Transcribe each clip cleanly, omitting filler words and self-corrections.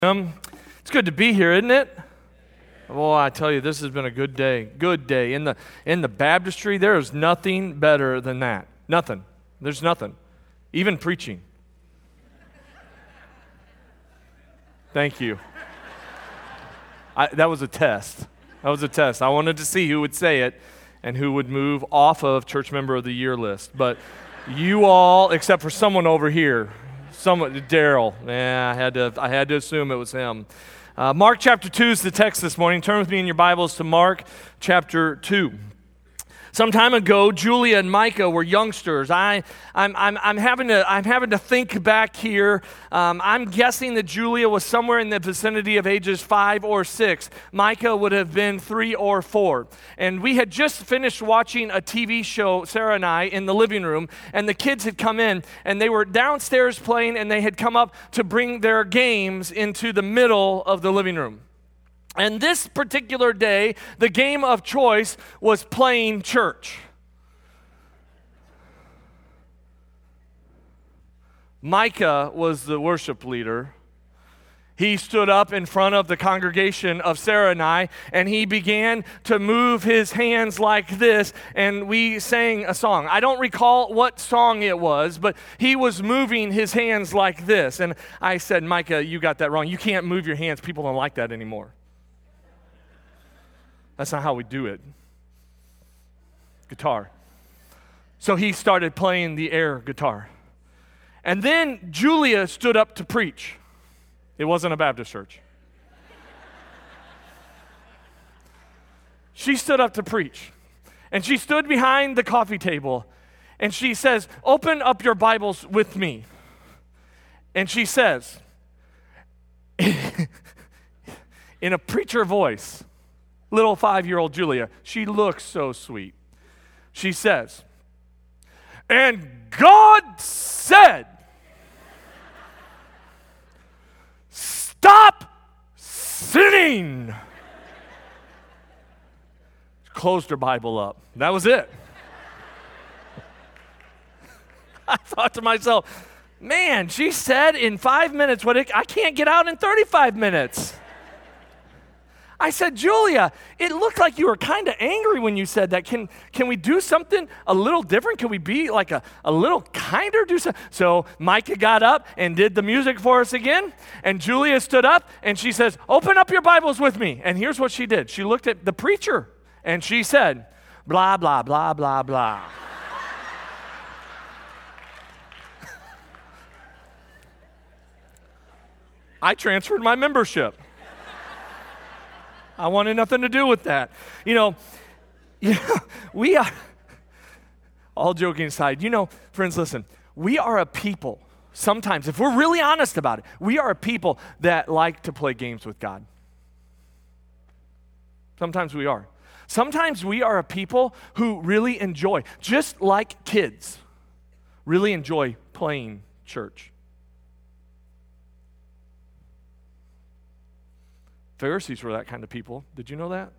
It's good to be here, isn't it? Well, I tell you, this has been a good day. Good day. In the baptistry, there is nothing better than that. Nothing. There's nothing. Even preaching. Thank you. That was a test. That was a test. I wanted to see who would say it and who would move off of Church Member of the Year list. But you all, except for someone over here, Daryl. Yeah, I had to assume it was him. Mark chapter 2 is the text this morning. Turn with me in your Bibles to Mark chapter 2. Some time ago, Julia and Micah were youngsters. I'm having to think back here. I'm guessing that Julia was somewhere in the vicinity of ages 5 or 6. Micah would have been 3 or 4. And we had just finished watching a TV show, Sarah and I, in the living room, and the kids had come in, and they were downstairs playing, and they had come up to bring their games into the middle of the living room. And this particular day, the game of choice was playing church. Micah was the worship leader. He stood up in front of the congregation of Sarah and I, and he began to move his hands like this, and we sang a song. I don't recall what song it was, but he was moving his hands like this. And I said, Micah, you got that wrong. You can't move your hands. People don't like that anymore. That's not how we do it. Guitar. So he started playing the air guitar. And then Julia stood up to preach. It wasn't a Baptist church. She stood up to preach. And she stood behind the coffee table. And she says, open up your Bibles with me. And she says, in a preacher voice, little 5-year-old Julia, she looks so sweet. She says, and God said, stop sinning. She closed her Bible up. That was it. I thought to myself, man, she said in 5 minutes what I can't get out in 35 minutes. I said, Julia, it looked like you were kind of angry when you said that. Can we do something a little different? Can we be like a little kinder? So Micah got up and did the music for us again. And Julia stood up and she says, open up your Bibles with me. And here's what she did. She looked at the preacher and she said, blah, blah, blah, blah, blah. I transferred my membership. I wanted nothing to do with that. You know, we are, all joking aside, friends, listen, we are a people, sometimes, if we're really honest about it, we are a people that like to play games with God. Sometimes we are. Sometimes we are a people who really enjoy, just like kids, really enjoy playing church. Pharisees were that kind of people. Did you know that?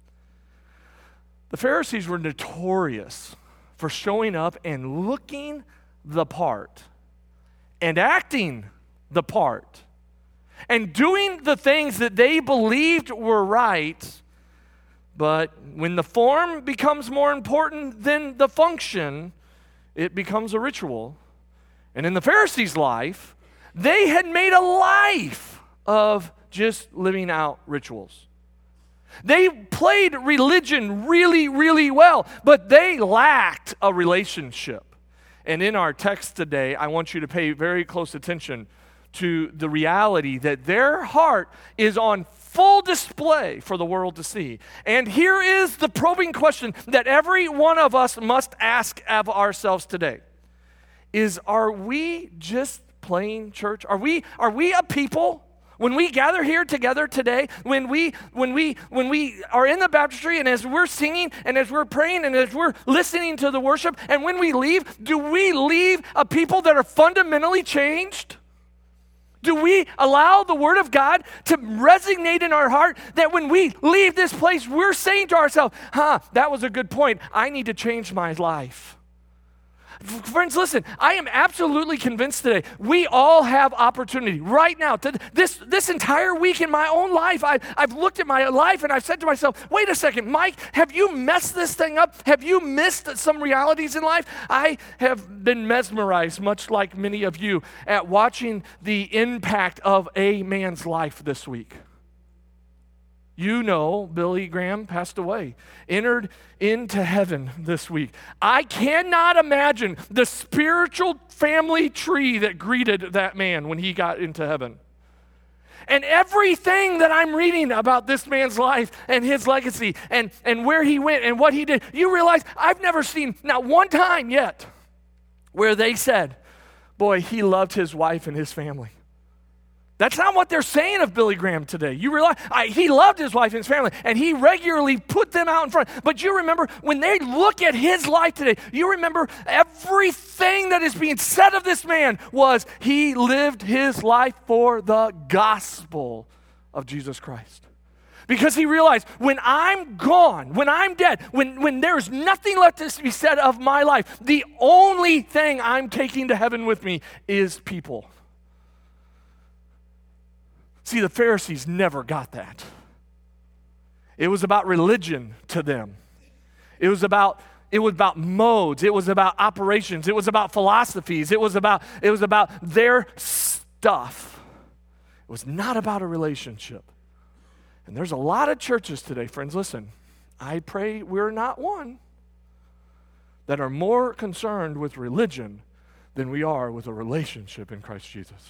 The Pharisees were notorious for showing up and looking the part and acting the part and doing the things that they believed were right, but when the form becomes more important than the function, it becomes a ritual. And in the Pharisees' life, they had made a life of just living out rituals. They played religion really, really well, but they lacked a relationship. And in our text today, I want you to pay very close attention to the reality that their heart is on full display for the world to see. And here is the probing question that every one of us must ask of ourselves today. Are we just playing church? Are we a people? When we gather here together today, when we are in the baptistry and as we're singing and as we're praying and as we're listening to the worship and when we leave, do we leave a people that are fundamentally changed? Do we allow the Word of God to resonate in our heart that when we leave this place, we're saying to ourselves, that was a good point. I need to change my life. Friends, listen, I am absolutely convinced today we all have opportunity right now. This entire week in my own life, I've looked at my life and I've said to myself, wait a second, Mike, have you messed this thing up? Have you missed some realities in life? I have been mesmerized, much like many of you, at watching the impact of a man's life this week. You know, Billy Graham passed away, entered into heaven this week. I cannot imagine the spiritual family tree that greeted that man when he got into heaven. And everything that I'm reading about this man's life and his legacy and where he went and what he did, you realize I've never seen, not one time yet, where they said, boy, he loved his wife and his family. That's not what they're saying of Billy Graham today. You realize he loved his wife and his family, and he regularly put them out in front. But you remember, when they look at his life today, you remember everything that is being said of this man was he lived his life for the gospel of Jesus Christ. Because he realized, when I'm gone, when I'm dead, when there's nothing left to be said of my life, the only thing I'm taking to heaven with me is people. See, the Pharisees never got that. It was about religion to them. It was about modes. It was about operations. It was about philosophies. It was about their stuff. It was not about a relationship. And there's a lot of churches today, friends, listen, I pray we're not one, that are more concerned with religion than we are with a relationship in Christ Jesus.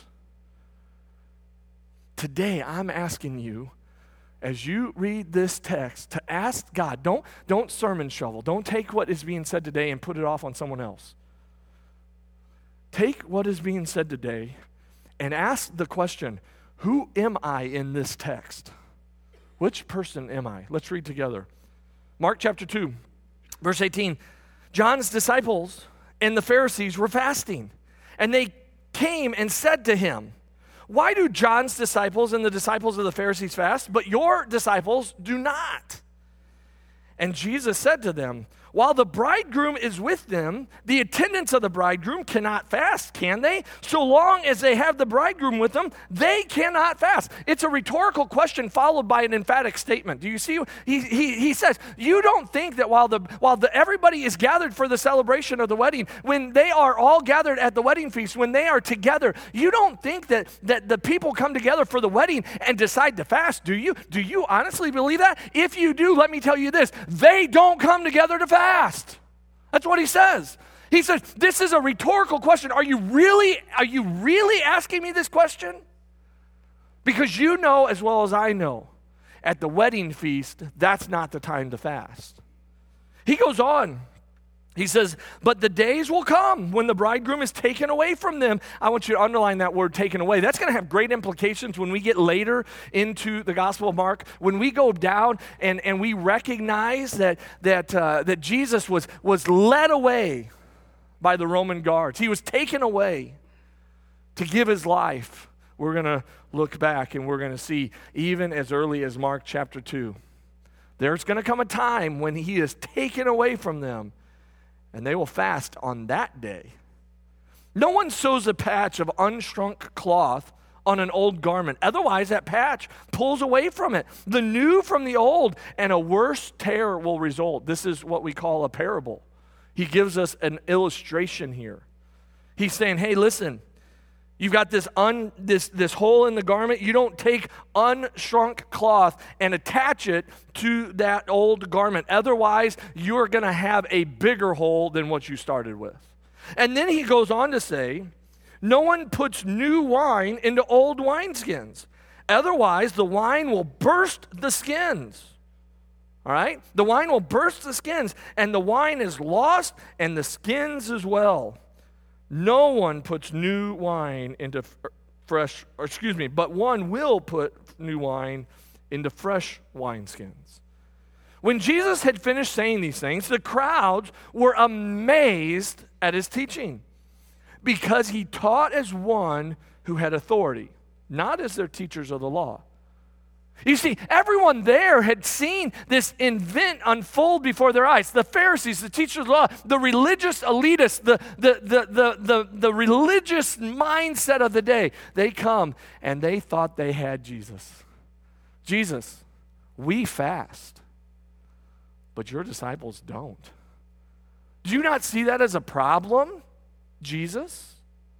Today, I'm asking you, as you read this text, to ask God, don't sermon shovel. Don't take what is being said today and put it off on someone else. Take what is being said today and ask the question, who am I in this text? Which person am I? Let's read together. Mark chapter 2, verse 18. John's disciples and the Pharisees were fasting, and they came and said to him, why do John's disciples and the disciples of the Pharisees fast, but your disciples do not? And Jesus said to them, while the bridegroom is with them, the attendants of the bridegroom cannot fast, can they? So long as they have the bridegroom with them, they cannot fast. It's a rhetorical question followed by an emphatic statement. Do you see? He says, you don't think that while everybody is gathered for the celebration of the wedding, when they are all gathered at the wedding feast, when they are together, you don't think that the people come together for the wedding and decide to fast, do you? Do you honestly believe that? If you do, let me tell you this, they don't come together to fast. That's what he says. He says, this is a rhetorical question. Are you really asking me this question? Because you know as well as I know, at the wedding feast, that's not the time to fast. He goes on. He says, but the days will come when the bridegroom is taken away from them. I want you to underline that word, taken away. That's going to have great implications when we get later into the Gospel of Mark. When we go down and we recognize that Jesus was led away by the Roman guards. He was taken away to give his life. We're going to look back and we're going to see, even as early as Mark chapter 2, there's going to come a time when he is taken away from them. And they will fast on that day. No one sews a patch of unshrunk cloth on an old garment. Otherwise, that patch pulls away from it, the new from the old, and a worse tear will result. This is what we call a parable. He gives us an illustration here. He's saying, hey, listen, you've got this hole in the garment. You don't take unshrunk cloth and attach it to that old garment. Otherwise, you're going to have a bigger hole than what you started with. And then he goes on to say, no one puts new wine into old wineskins. Otherwise, the wine will burst the skins. All right? The wine will burst the skins, and the wine is lost, and the skins as well. No one puts new wine into but one will put new wine into fresh wineskins. When Jesus had finished saying these things, the crowds were amazed at his teaching, because he taught as one who had authority, not as their teachers of the law. You see, everyone there had seen this event unfold before their eyes. The Pharisees, the teachers of the law, the religious elitists, the religious mindset of the day. They come and they thought they had Jesus. Jesus, we fast, but your disciples don't. Do you not see that as a problem, Jesus?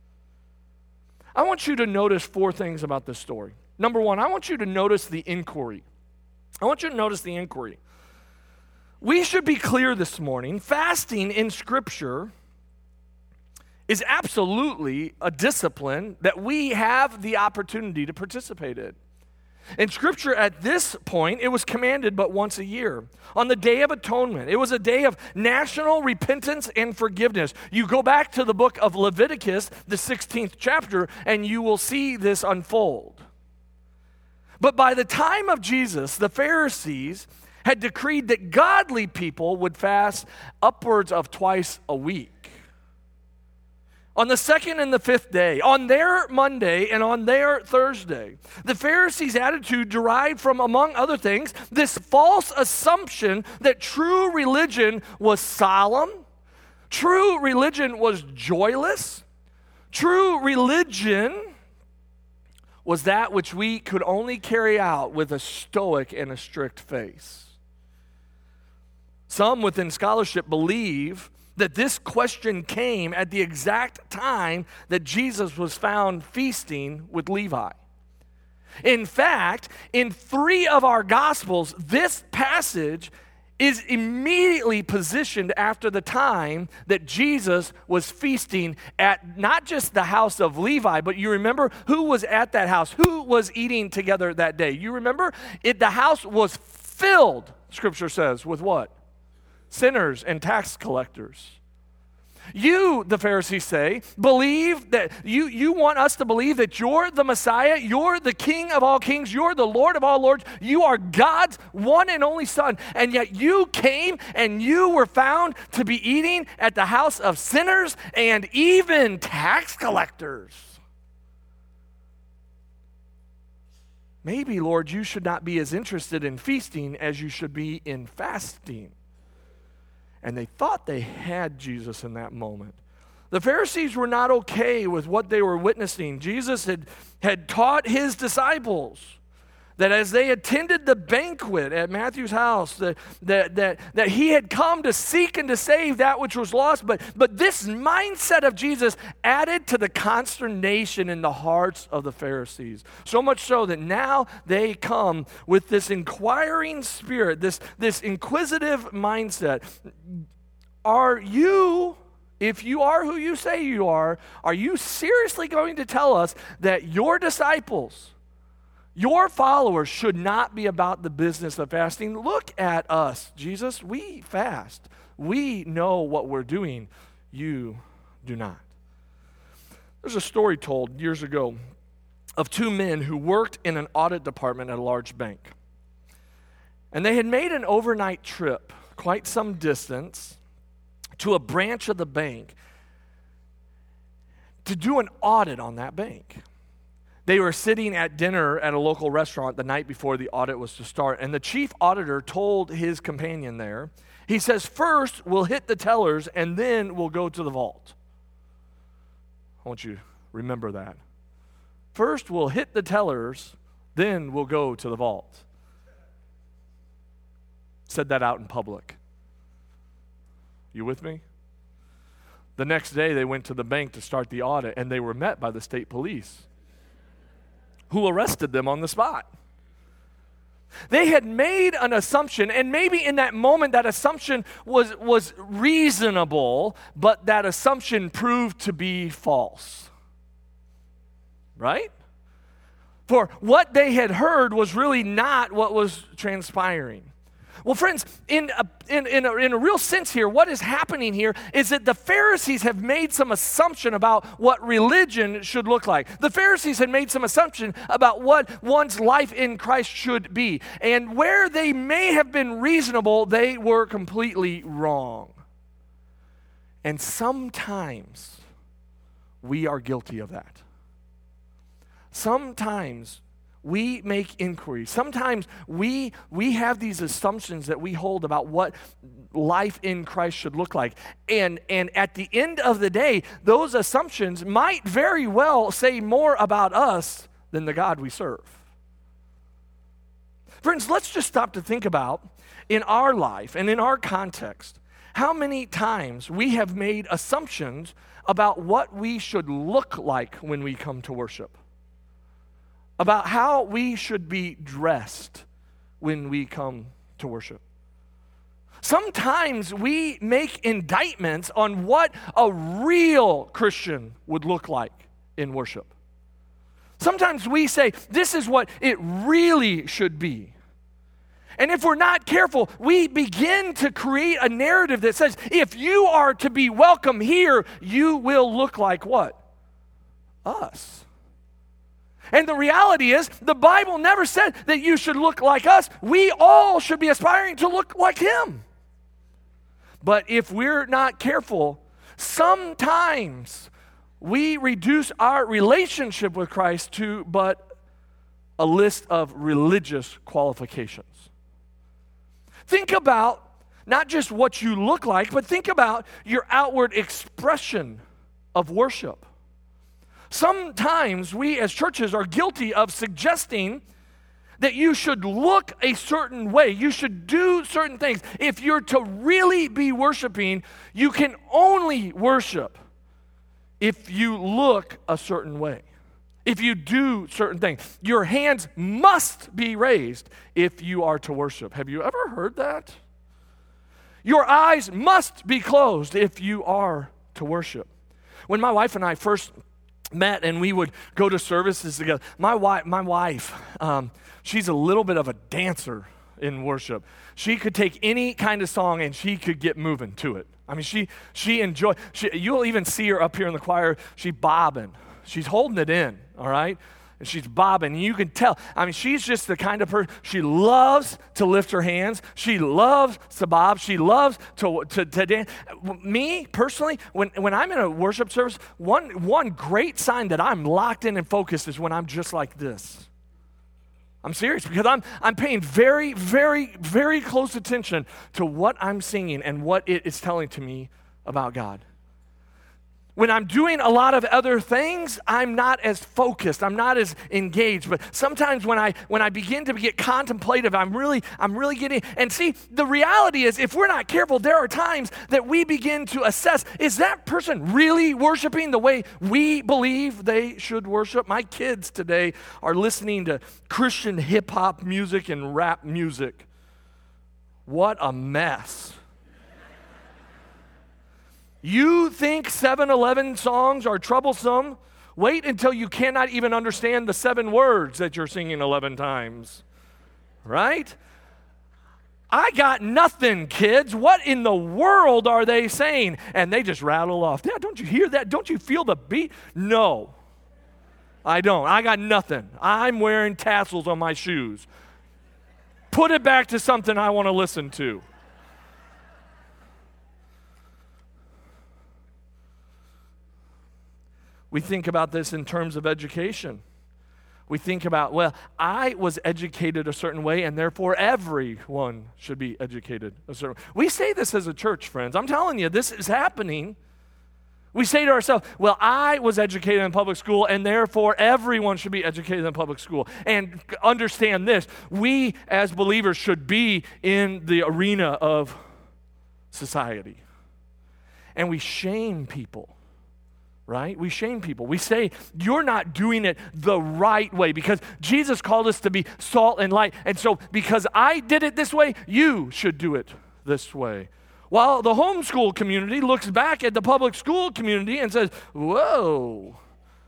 I want you to notice 4 things about this story. Number 1, I want you to notice the inquiry. I want you to notice the inquiry. We should be clear this morning, fasting in Scripture is absolutely a discipline that we have the opportunity to participate in. In Scripture, at this point, it was commanded but once a year. On the Day of Atonement, it was a day of national repentance and forgiveness. You go back to the book of Leviticus, the 16th chapter, and you will see this unfold. But by the time of Jesus, the Pharisees had decreed that godly people would fast upwards of twice a week. On the 2nd and the 5th day, on their Monday and on their Thursday, the Pharisees' attitude derived from, among other things, this false assumption that true religion was solemn, true religion was joyless, true religion was that which we could only carry out with a stoic and a strict face. Some within scholarship believe that this question came at the exact time that Jesus was found feasting with Levi. In fact, in 3 of our Gospels, this passage is immediately positioned after the time that Jesus was feasting at not just the house of Levi, but you remember who was at that house, who was eating together that day. You remember? The house was filled, Scripture says, with what? Sinners and tax collectors. You, the Pharisees say, believe that you want us to believe that you're the Messiah, you're the King of all kings, you're the Lord of all lords, you are God's one and only Son, and yet you came and you were found to be eating at the house of sinners and even tax collectors. Maybe, Lord, you should not be as interested in feasting as you should be in fasting. And they thought they had Jesus in that moment. The Pharisees were not okay with what they were witnessing. Jesus had taught his disciples that as they attended the banquet at Matthew's house, that he had come to seek and to save that which was lost. But this mindset of Jesus added to the consternation in the hearts of the Pharisees. So much so that now they come with this inquiring spirit, this inquisitive mindset. Are you, if you are who you say you are you seriously going to tell us that your disciples, your followers should not be about the business of fasting? Look at us, Jesus. We fast. We know what we're doing. You do not. There's a story told years ago of 2 men who worked in an audit department at a large bank. And they had made an overnight trip, quite some distance, to a branch of the bank to do an audit on that bank. They were sitting at dinner at a local restaurant the night before the audit was to start, and the chief auditor told his companion there, he says, first we'll hit the tellers and then we'll go to the vault. I want you to remember that. First we'll hit the tellers, then we'll go to the vault. Said that out in public. You with me? The next day they went to the bank to start the audit, and they were met by the state police, who arrested them on the spot. They had made an assumption, and maybe in that moment that assumption was reasonable, but that assumption proved to be false. Right? For what they had heard was really not what was transpiring. Well, friends, in a real sense here, what is happening here is that the Pharisees have made some assumption about what religion should look like. The Pharisees had made some assumption about what one's life in Christ should be. And where they may have been reasonable, they were completely wrong. And sometimes we are guilty of that. Sometimes we make inquiries. Sometimes we have these assumptions that we hold about what life in Christ should look like. And at the end of the day, those assumptions might very well say more about us than the God we serve. Friends, let's just stop to think about, in our life and in our context, how many times we have made assumptions about what we should look like when we come to worship, about how we should be dressed when we come to worship. Sometimes we make indictments on what a real Christian would look like in worship. Sometimes we say, this is what it really should be. And if we're not careful, we begin to create a narrative that says, if you are to be welcome here, you will look like what? Us. And the reality is, the Bible never said that you should look like us. We all should be aspiring to look like Him. But if we're not careful, sometimes we reduce our relationship with Christ to but a list of religious qualifications. Think about not just what you look like, but think about your outward expression of worship. Sometimes we as churches are guilty of suggesting that you should look a certain way, you should do certain things. If you're to really be worshiping, you can only worship if you look a certain way, if you do certain things. Your hands must be raised if you are to worship. Have you ever heard that? Your eyes must be closed if you are to worship. When my wife and I first met and we would go to services together, my wife, she's a little bit of a dancer in worship. She could take any kind of song and she could get moving to it. I mean, she enjoy. You'll even see her up here in the choir. She's bobbing. She's holding it in, all right? And she's bobbing. And you can tell. I mean, she's just the kind of person, she loves to lift her hands. She loves to bob. She loves to dance. Me, personally, when I'm in a worship service, one great sign that I'm locked in and focused is when I'm just like this. I'm serious, because I'm paying very, very, very close attention to what I'm singing and what it is telling to me about God. When I'm doing a lot of other things, I'm not as focused. I'm not as engaged. But sometimes when I begin to get contemplative, I'm really getting. And see, the reality is, if we're not careful, there are times that we begin to assess: is that person really worshiping the way we believe they should worship? My kids today are listening to Christian hip hop music and rap music. What a mess. You think 7-Eleven songs are troublesome? Wait until you cannot even understand the 7 words that you're singing 11 times. Right? I got nothing, kids. What in the world are they saying? And they just rattle off. Yeah, don't you hear that? Don't you feel the beat? No, I don't. I got nothing. I'm wearing tassels on my shoes. Put it back to something I want to listen to. We think about this in terms of education. We think about, well, I was educated a certain way, and therefore everyone should be educated a certain way. We say this as a church, friends. I'm telling you, this is happening. We say to ourselves, well, I was educated in public school, and therefore everyone should be educated in public school. And understand this, we as believers should be in the arena of society. And we shame people. Right? We shame people. We say, you're not doing it the right way, because Jesus called us to be salt and light. And so because I did it this way, you should do it this way. While the homeschool community looks back at the public school community and says, whoa,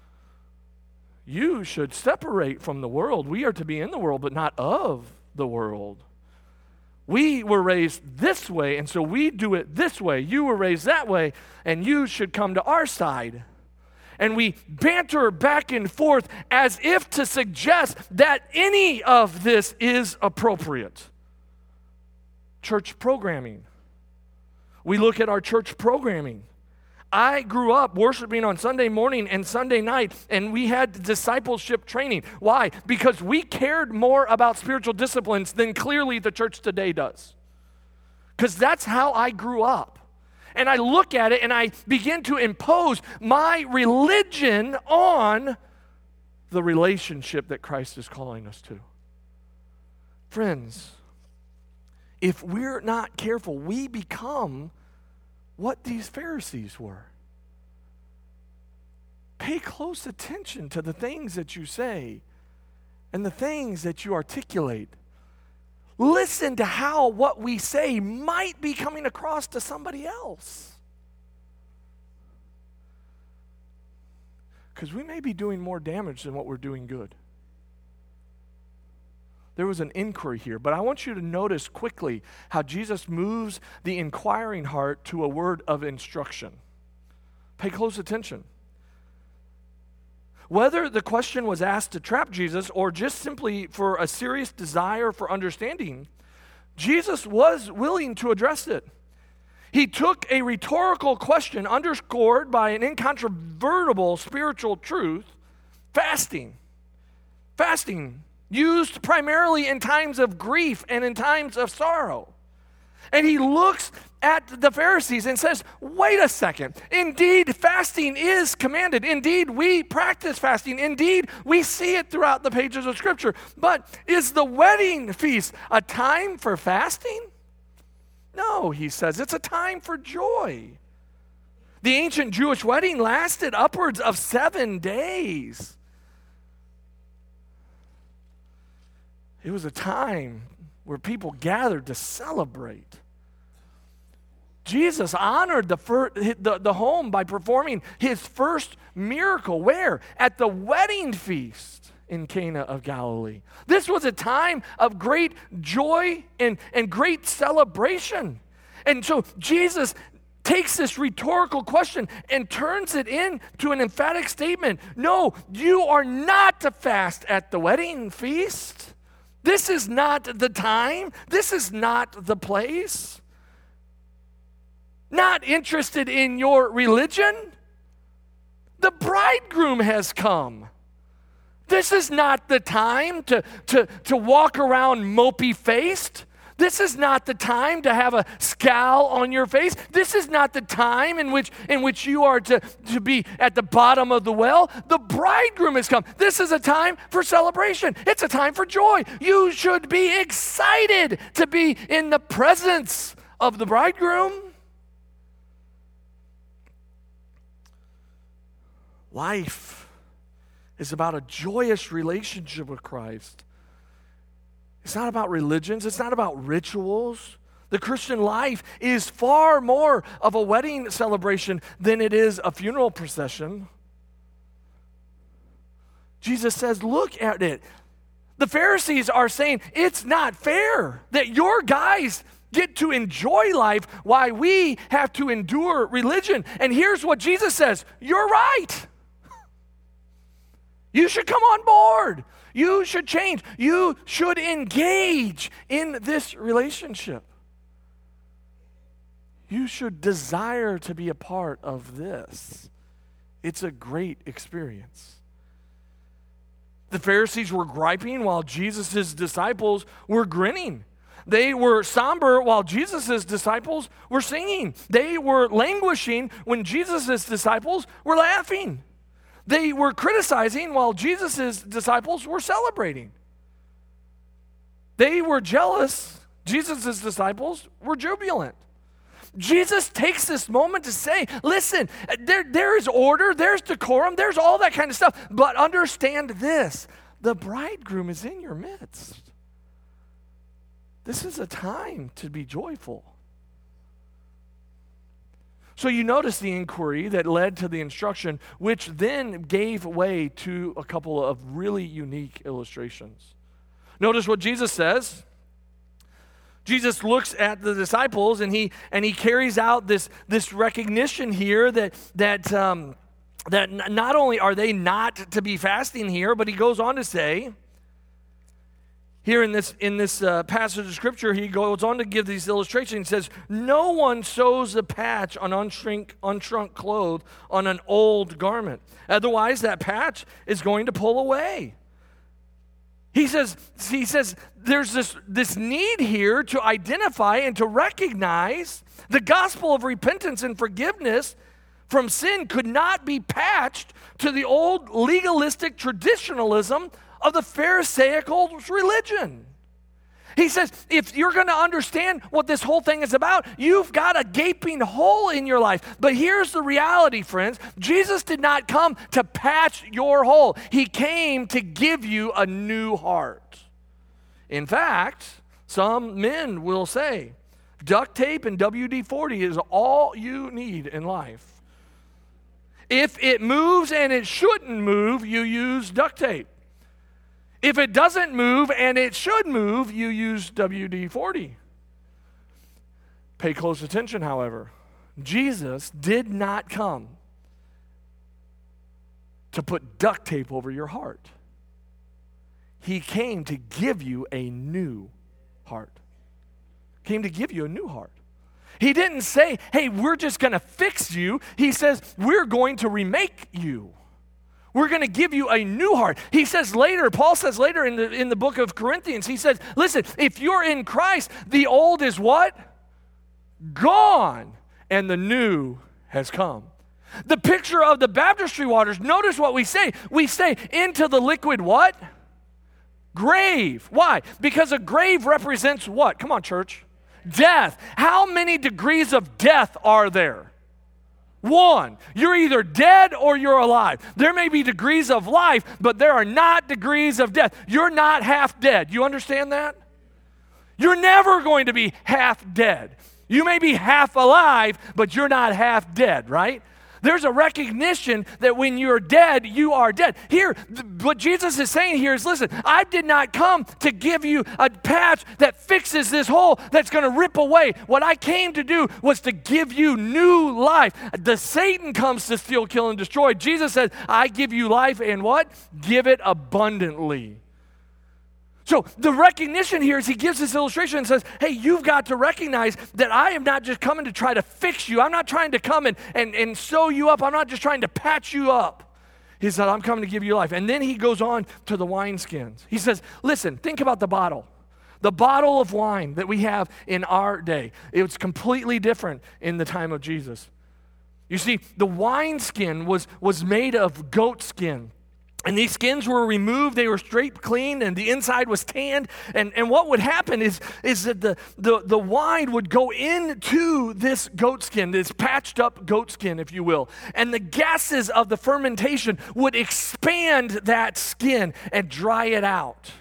you should separate from the world. We are to be in the world, but not of the world. We were raised this way, and so we do it this way. You were raised that way, and you should come to our side. And we banter back and forth as if to suggest that any of this is appropriate. Church programming. We look at our church programming. I grew up worshiping on Sunday morning and Sunday night, and we had discipleship training. Why? Because we cared more about spiritual disciplines than clearly the church today does. Because that's how I grew up. And I look at it and I begin to impose my religion on the relationship that Christ is calling us to. Friends, if we're not careful, we become what these Pharisees were. Pay close attention to the things that you say and the things that you articulate. Listen to how what we say might be coming across to somebody else. Because we may be doing more damage than what we're doing good. There was an inquiry here, but I want you to notice quickly how Jesus moves the inquiring heart to a word of instruction. Pay close attention. Whether the question was asked to trap Jesus or just simply for a serious desire for understanding, Jesus was willing to address it. He took a rhetorical question underscored by an incontrovertible spiritual truth, fasting. Fasting, used primarily in times of grief and in times of sorrow. And he looks at the Pharisees and says, wait a second. Indeed, fasting is commanded. Indeed, we practice fasting. Indeed, we see it throughout the pages of Scripture. But is the wedding feast a time for fasting? No, he says, it's a time for joy. The ancient Jewish wedding lasted upwards of 7 days. It was a time where people gathered to celebrate. Jesus honored the home by performing his first miracle. Where? At the wedding feast in Cana of Galilee. This was a time of great joy and great celebration. And so Jesus takes this rhetorical question and turns it into an emphatic statement. No, you are not to fast at the wedding feast. This is not the time. This is not the place. Not interested in your religion? The bridegroom has come. This is not the time to walk around mopey-faced. This is not the time to have a scowl on your face. This is not the time in which you are to be at the bottom of the well. The bridegroom has come. This is a time for celebration. It's a time for joy. You should be excited to be in the presence of the bridegroom. Life is about a joyous relationship with Christ. It's not about religions. It's not about rituals. The Christian life is far more of a wedding celebration than it is a funeral procession. Jesus says, look at it. The Pharisees are saying, it's not fair that your guys get to enjoy life while we have to endure religion. And here's what Jesus says, you're right. You should come on board. You should change. You should engage in this relationship. You should desire to be a part of this. It's a great experience. The Pharisees were griping while Jesus' disciples were grinning. They were somber while Jesus' disciples were singing. They were languishing when Jesus' disciples were laughing. They were criticizing while Jesus' disciples were celebrating. They were jealous. Jesus' disciples were jubilant. Jesus takes this moment to say, listen, there is order, there's decorum, there's all that kind of stuff, but understand this, the bridegroom is in your midst. This is a time to be joyful. So you notice the inquiry that led to the instruction, which then gave way to a couple of really unique illustrations. Notice what Jesus says. Jesus looks at the disciples and he carries out this recognition here that not only are they not to be fasting here, but he goes on to say, here in this passage of Scripture, he goes on to give these illustrations. He says, no one sews a patch on unshrunk clothes on an old garment. Otherwise, that patch is going to pull away. He says there's this need here to identify and to recognize the gospel of repentance and forgiveness from sin could not be patched to the old legalistic traditionalism of the Pharisaical religion. He says, if you're going to understand what this whole thing is about, you've got a gaping hole in your life. But here's the reality, friends. Jesus did not come to patch your hole. He came to give you a new heart. In fact, some men will say, duct tape and WD-40 is all you need in life. If it moves and it shouldn't move, you use duct tape. If it doesn't move and it should move, you use WD-40. Pay close attention, however. Jesus did not come to put duct tape over your heart. He came to give you a new heart. Came to give you a new heart. He didn't say, hey, we're just going to fix you. He says, we're going to remake you. We're going to give you a new heart. He says later, Paul says later in the book of Corinthians, he says, listen, if you're in Christ, the old is what? Gone, and the new has come. The picture of the baptistry waters, notice what we say. We say, into the liquid what? Grave. Why? Because a grave represents what? Come on, church. Death. How many degrees of death are there? One. You're either dead or you're alive. There may be degrees of life, but there are not degrees of death. You're not half dead. You understand that? You're never going to be half dead. You may be half alive, but you're not half dead, right? There's a recognition that when you're dead, you are dead. Here, what Jesus is saying here is, listen, I did not come to give you a patch that fixes this hole that's going to rip away. What I came to do was to give you new life. The Satan comes to steal, kill, and destroy. Jesus says, I give you life and what? Give it abundantly. So the recognition here is he gives this illustration and says, hey, you've got to recognize that I am not just coming to try to fix you. I'm not trying to come and sew you up. I'm not just trying to patch you up. He said, I'm coming to give you life. And then he goes on to the wineskins. He says, listen, think about the bottle. The bottle of wine that we have in our day. It was completely different in the time of Jesus. You see, the wineskin was made of goat skin. And these skins were removed, they were scraped clean, and the inside was tanned. And what would happen is that the wine would go into this goat skin, this patched up goat skin, if you will. And the gases of the fermentation would expand that skin and dry it out.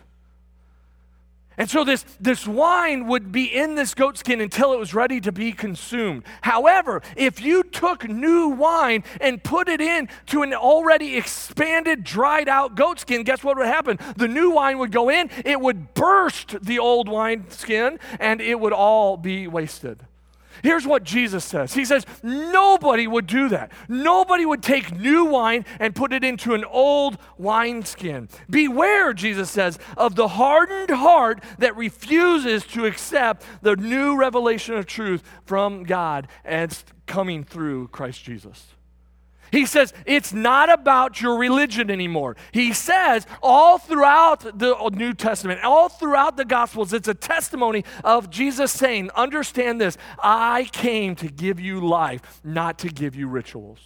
And so this wine would be in this goat skin until it was ready to be consumed. However, if you took new wine and put it into an already expanded, dried out goat skin, guess what would happen? The new wine would go in, it would burst the old wine skin, and it would all be wasted. Here's what Jesus says. He says, nobody would do that. Nobody would take new wine and put it into an old wineskin. Beware, Jesus says, of the hardened heart that refuses to accept the new revelation of truth from God as coming through Christ Jesus. He says, it's not about your religion anymore. He says, all throughout the New Testament, all throughout the Gospels, it's a testimony of Jesus saying, understand this, I came to give you life, not to give you rituals.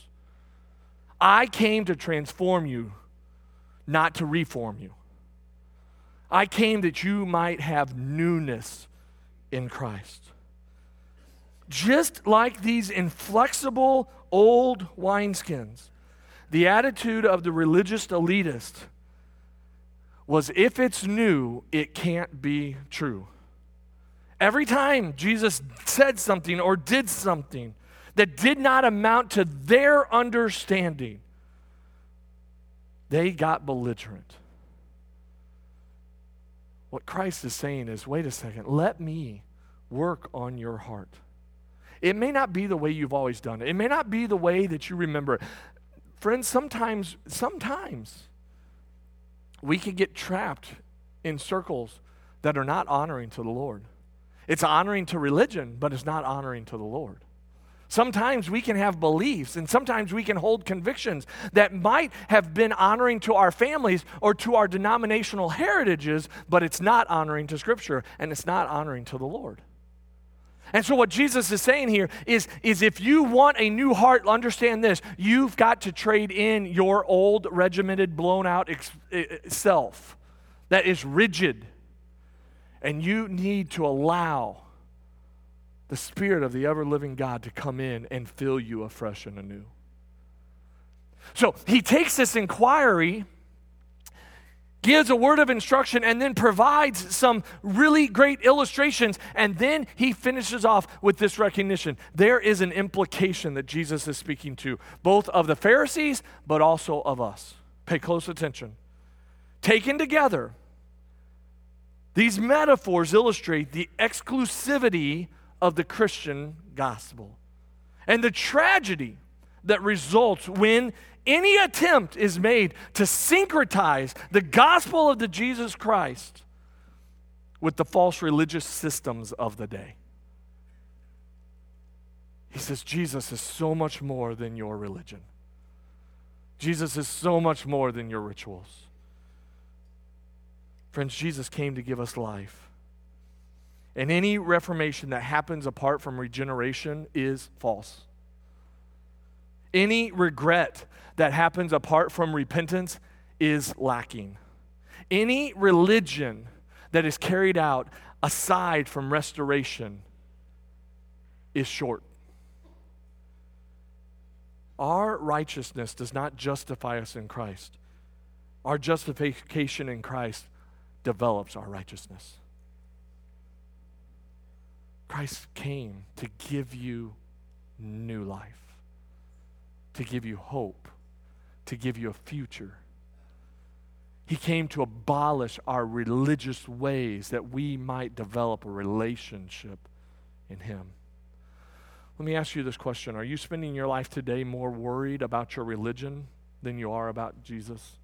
I came to transform you, not to reform you. I came that you might have newness in Christ. Just like these inflexible old wineskins, the attitude of the religious elitist was, if it's new, it can't be true. Every time Jesus said something or did something that did not amount to their understanding, they got belligerent. What Christ is saying is, wait a second, let me work on your heart. It may not be the way you've always done it. It may not be the way that you remember it. Friends, sometimes we can get trapped in circles that are not honoring to the Lord. It's honoring to religion, but it's not honoring to the Lord. Sometimes we can have beliefs, and sometimes we can hold convictions that might have been honoring to our families or to our denominational heritages, but it's not honoring to Scripture, and it's not honoring to the Lord. And so what Jesus is saying here is if you want a new heart, understand this, you've got to trade in your old, regimented, blown out self that is rigid, and you need to allow the Spirit of the ever-living God to come in and fill you afresh and anew. So he takes this inquiry, gives a word of instruction, and then provides some really great illustrations, and then he finishes off with this recognition. There is an implication that Jesus is speaking to, both of the Pharisees, but also of us. Pay close attention. Taken together, these metaphors illustrate the exclusivity of the Christian gospel and the tragedy that results when any attempt is made to syncretize the gospel of the Jesus Christ with the false religious systems of the day. He says Jesus is so much more than your religion. Jesus is so much more than your rituals. Friends, Jesus came to give us life. And any reformation that happens apart from regeneration is false. Any regret that happens apart from repentance is lacking. Any religion that is carried out aside from restoration is short. Our righteousness does not justify us in Christ. Our justification in Christ develops our righteousness. Christ came to give you new life, to give you hope, to give you a future. He came to abolish our religious ways that we might develop a relationship in Him. Let me ask you this question. Are you spending your life today more worried about your religion than you are about Jesus?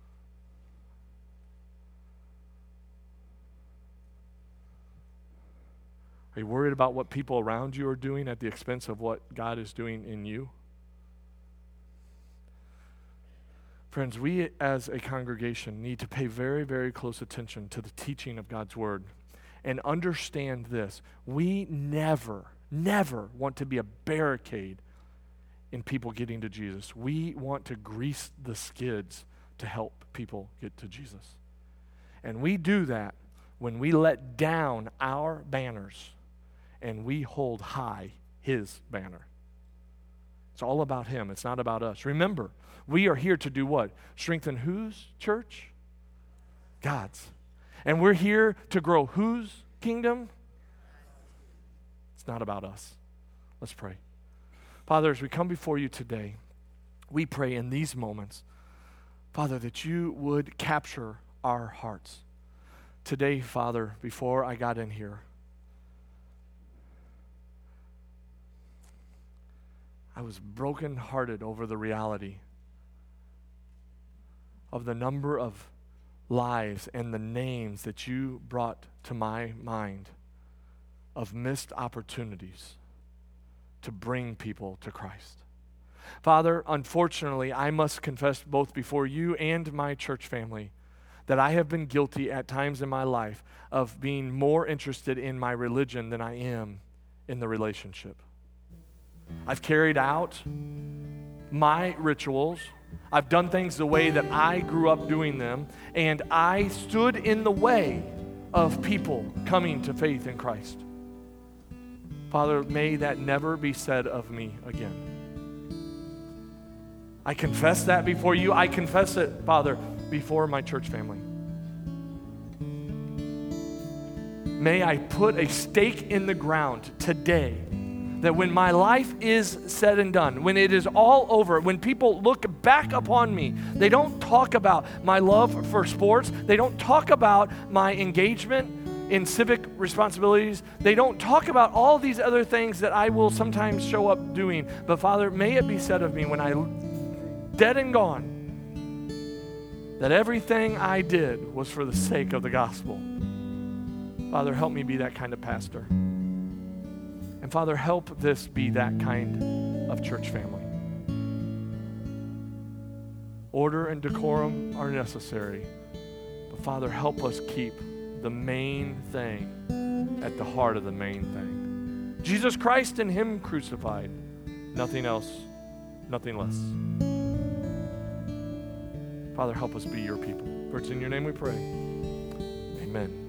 Are you worried about what people around you are doing at the expense of what God is doing in you? Friends, we as a congregation need to pay very, very close attention to the teaching of God's Word and understand this. We never want to be a barricade in people getting to Jesus. We want to grease the skids to help people get to Jesus. And we do that when we let down our banners and we hold high His banner. It's all about Him. It's not about us. Remember, we are here to do what? Strengthen whose church? God's. And we're here to grow whose kingdom? It's not about us. Let's pray. Father, as we come before you today, we pray in these moments, Father, that you would capture our hearts. Today, Father, before I got in here, I was brokenhearted over the reality of the number of lives and the names that you brought to my mind of missed opportunities to bring people to Christ. Father, unfortunately, I must confess both before you and my church family that I have been guilty at times in my life of being more interested in my religion than I am in the relationship. I've carried out my rituals. I've done things the way that I grew up doing them, and I stood in the way of people coming to faith in Christ. Father, may that never be said of me again. I confess that before you. I confess it, Father, before my church family. May I put a stake in the ground today that when my life is said and done, when it is all over, when people look back upon me, they don't talk about my love for sports. They don't talk about my engagement in civic responsibilities. They don't talk about all these other things that I will sometimes show up doing. But Father, may it be said of me when I'm dead and gone, that everything I did was for the sake of the gospel. Father, help me be that kind of pastor. And Father, help this be that kind of church family. Order and decorum are necessary, but Father, help us keep the main thing at the heart of the main thing. Jesus Christ and Him crucified. Nothing else, nothing less. Father, help us be your people. For it's in your name we pray. Amen.